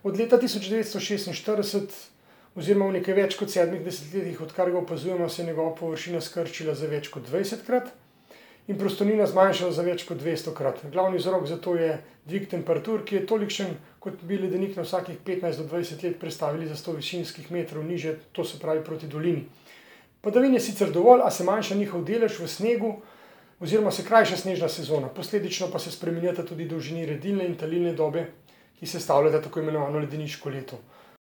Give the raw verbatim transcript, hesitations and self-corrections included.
Od leta tisoč devetsto šestinštirideset oziroma v nekaj več kot sedmih desetletjih, odkar ga opazujemo, se je njegova površina skrčila za več kot dvajsetkrat in prostornina zmanjšala za več kot dvestokrat. Glavni vzrok za to je dvig temperatur, ki je tolikšen, kot bi ledenik na vsakih petnajst do dvajset let prestavili za sto višinskih metrov nižje, to se pravi proti dolini. Padavin je sicer dovolj, a se manjša njihov delež v snegu oziroma se krajša snežna sezona, posledično pa se spreminjata tudi dolžini redilne in talilne dobe, ki sestavljata tako imenovano ledeniško leto.